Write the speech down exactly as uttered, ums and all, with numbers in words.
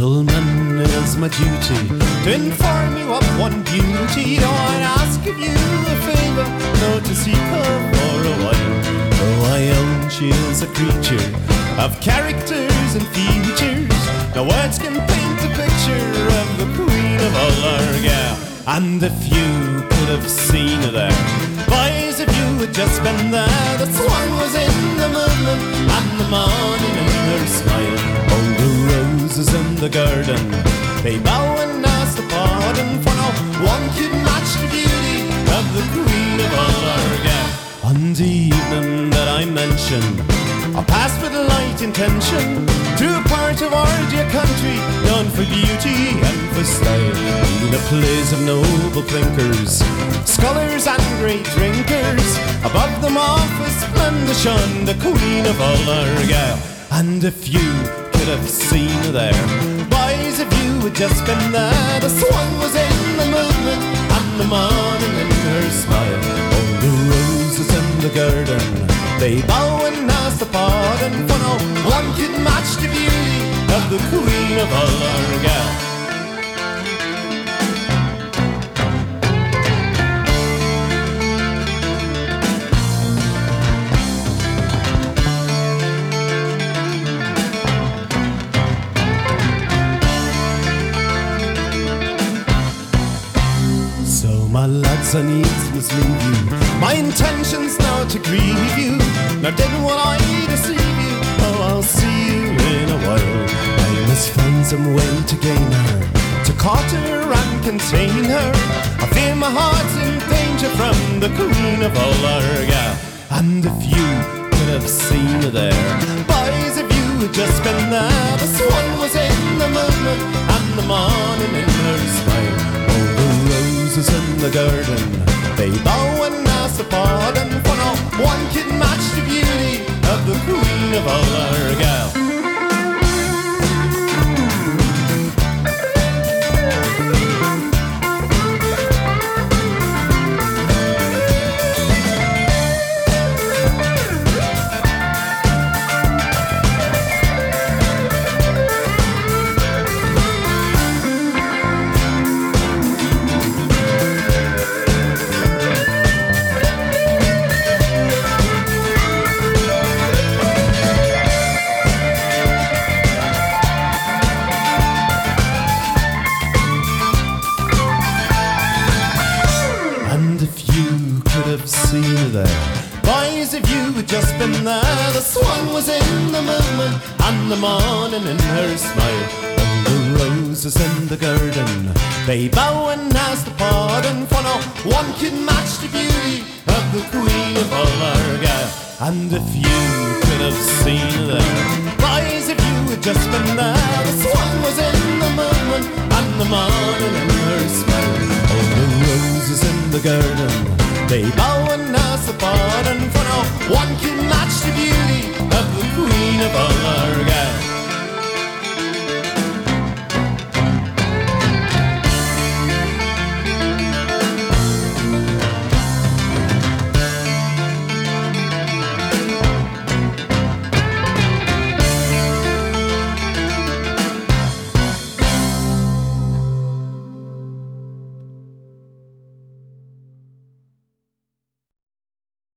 Gentlemen, it is my duty to inform you of one beauty. Though I'd ask of you a favour, not to seek her for a while. Though I own she is a creature of characters and features, no words can paint a picture of the queen of all our gal. And if you could have seen her there, boys, if you had just been there, the swan was in the movement and the morning in her smile. All the roses in the garden, they bow and ask the pardon, for no one could match the beauty of the queen of all our gal. On the evening that I mentioned, I passed with a light intention to a part of our dear country known for beauty and for style, in a place of noble thinkers, scholars and great drinkers. Above them all for splendour shone the queen of all our gal. And if you could have seen her there, boys, if you had just been there, the swan was in the movement and the morning in her smile. All the roses in the garden, they bow and ask the pardon, for no one could match the beauty of the queen of all our gal. My lads, I needs must leave you. My intention's now to grieve you, nor didn't want I deceive you. Oh, I'll see you in a while. I must find some way to gain her, to court her and contain her. I fear my heart's in danger from the queen of all our gal. And if you could have seen her there, boys, if you had just been there, the swan was in the movement and the morning in her smile. All the roses in the garden, they bow and ask the pardon, for no one could match the beauty of the queen of all our gal. Seen her there, boys, if you had just been there, the swan was in the movement and the morning in her smile. And the roses in the garden, they bow and ask the pardon, for no one could match the beauty of the queen of all our gal. And if you could have seen her there, boys, if you had just been there, the swan was in the movement and the morning in her smile. All the roses in the garden, they bow and ask the pardon, for no one can match the beauty of the queen of all our gal.